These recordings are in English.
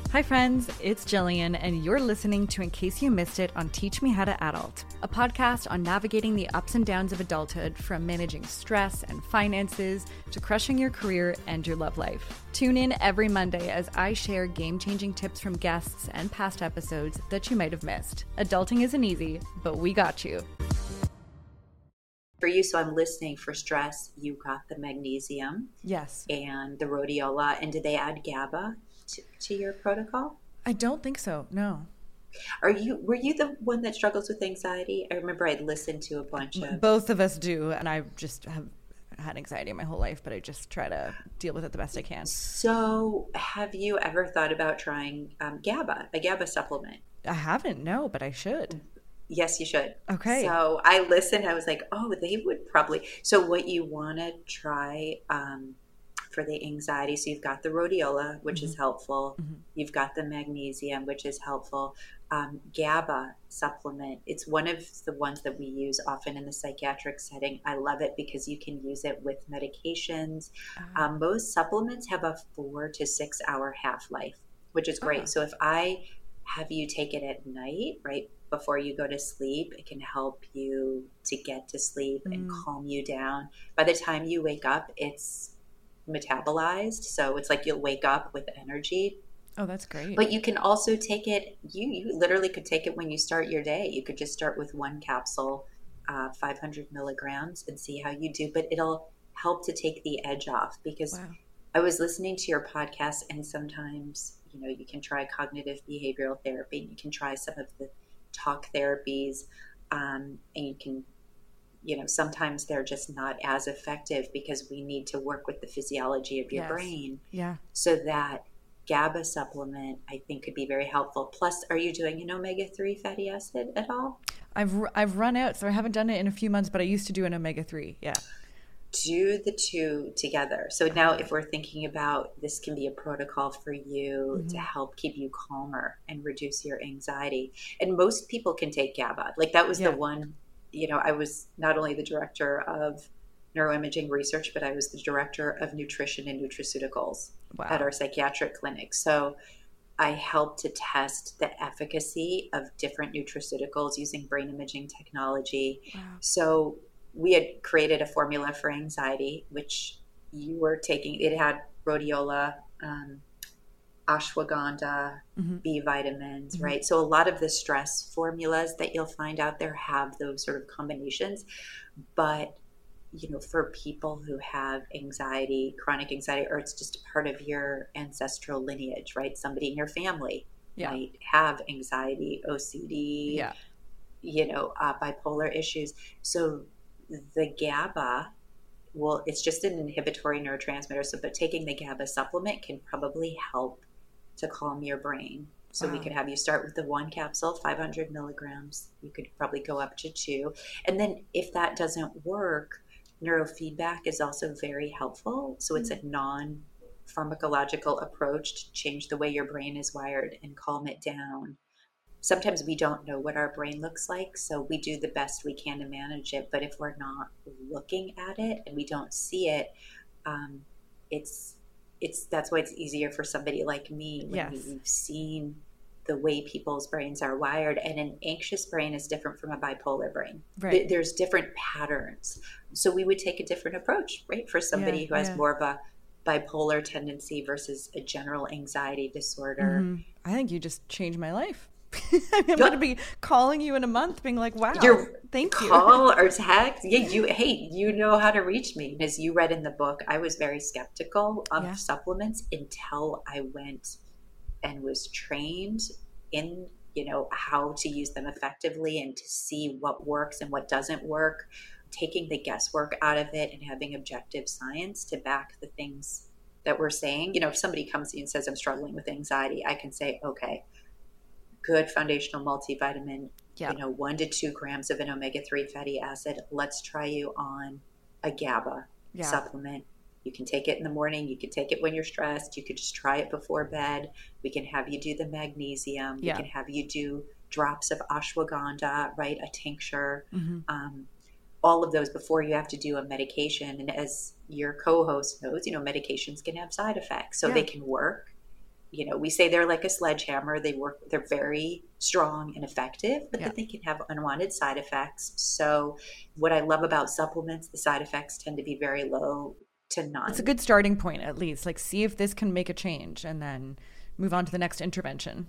Hi friends, it's Jillian, and you're listening to In Case You Missed It on Teach Me How to Adult, a podcast on navigating the ups and downs of adulthood, from managing stress and finances to crushing your career and your love life. Tune in every Monday as I share game-changing tips from guests and past episodes that you might have missed. Adulting isn't easy, but we got you. For you, so I'm listening for stress. You got the magnesium. Yes. And the rhodiola. And did they add GABA to your protocol? I don't think so, no. Were you the one that struggles with anxiety? I remember I'd listened to a bunch of... Both of us do, and I just have had anxiety my whole life, but I just try to deal with it the best I can. So have you ever thought about trying GABA, a GABA supplement? I haven't, no, but I should. Yes, you should. Okay. So I listened. I was like, oh, they would probably... So what you want to try... for the anxiety. So you've got the rhodiola, which is helpful. You've got the magnesium, which is helpful. GABA supplement. It's one of the ones that we use often in the psychiatric setting. I love it because you can use it with medications. Most supplements have a 4 to 6 hour half-life, which is great. So if I have you take it at night, right before you go to sleep, it can help you to get to sleep and calm you down. By the time you wake up, it's metabolized, so it's like you'll wake up with energy. Oh, that's great. But you can also take it, you literally could take it when you start your day. You could just start with one capsule, 500 milligrams, and see how you do. But it'll help to take the edge off, because I was listening to your podcast, and sometimes, you can try cognitive behavioral therapy, and you can try some of the talk therapies, and you can sometimes they're just not as effective because we need to work with the physiology of your brain. Yeah. So that GABA supplement, I think, could be very helpful. Plus, are you doing an omega-3 fatty acid at all? I've run out, so I haven't done it in a few months, but I used to do an omega-3. Yeah. Do the two together. So now if we're thinking about, this can be a protocol for you to help keep you calmer and reduce your anxiety. And most people can take GABA. Like that was the one... I was not only the director of neuroimaging research, but I was the director of nutrition and nutraceuticals at our psychiatric clinic. So I helped to test the efficacy of different nutraceuticals using brain imaging technology. So we had created a formula for anxiety, which you were taking. It had rhodiola, ashwagandha, B vitamins, right? So a lot of the stress formulas that you'll find out there have those sort of combinations. But, for people who have anxiety, chronic anxiety, or it's just part of your ancestral lineage, right? Somebody in your family might have anxiety, OCD, bipolar issues. So the GABA, it's just an inhibitory neurotransmitter. So, but taking the GABA supplement can probably help to calm your brain. So we could have you start with the one capsule, 500 milligrams. You could probably go up to 2. And then if that doesn't work, neurofeedback is also very helpful. So it's a non-pharmacological approach to change the way your brain is wired and calm it down. Sometimes we don't know what our brain looks like, so we do the best we can to manage it. But if we're not looking at it and we don't see it, that's why it's easier for somebody like me when we've seen the way people's brains are wired. And an anxious brain is different from a bipolar brain. Right. There's different patterns. So we would take a different approach, right? For somebody who has more of a bipolar tendency versus a general anxiety disorder. I think you just changed my life. I'm going to be calling you in a month being like, wow, thank you. Call or text. You know how to reach me. And as you read in the book, I was very skeptical of supplements until I went and was trained in, how to use them effectively and to see what works and what doesn't work, taking the guesswork out of it and having objective science to back the things that we're saying. If somebody comes to you and says, I'm struggling with anxiety, I can say, okay, good foundational multivitamin, 1 to 2 grams of an omega-3 fatty acid. Let's try you on a GABA supplement. You can take it in the morning. You can take it when you're stressed. You could just try it before bed. We can have you do the magnesium. We can have you do drops of ashwagandha, right? A tincture. All of those before you have to do a medication. And as your co-host knows, medications can have side effects. So they can work we say they're like a sledgehammer. They're very strong and effective, but that they can have unwanted side effects. So what I love about supplements, the side effects tend to be very low to none. It's a good starting point, at least. Like, see if this can make a change and then move on to the next intervention.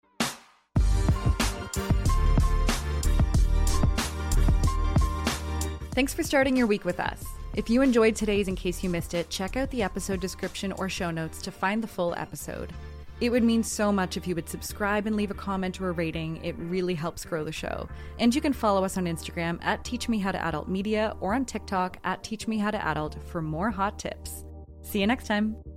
Thanks for starting your week with us. If you enjoyed today's In Case You Missed It, check out the episode description or show notes to find the full episode. It would mean so much if you would subscribe and leave a comment or a rating. It really helps grow the show. And you can follow us on Instagram at TeachMeHowToAdultMedia or on TikTok at TeachMeHowToAdult for more hot tips. See you next time.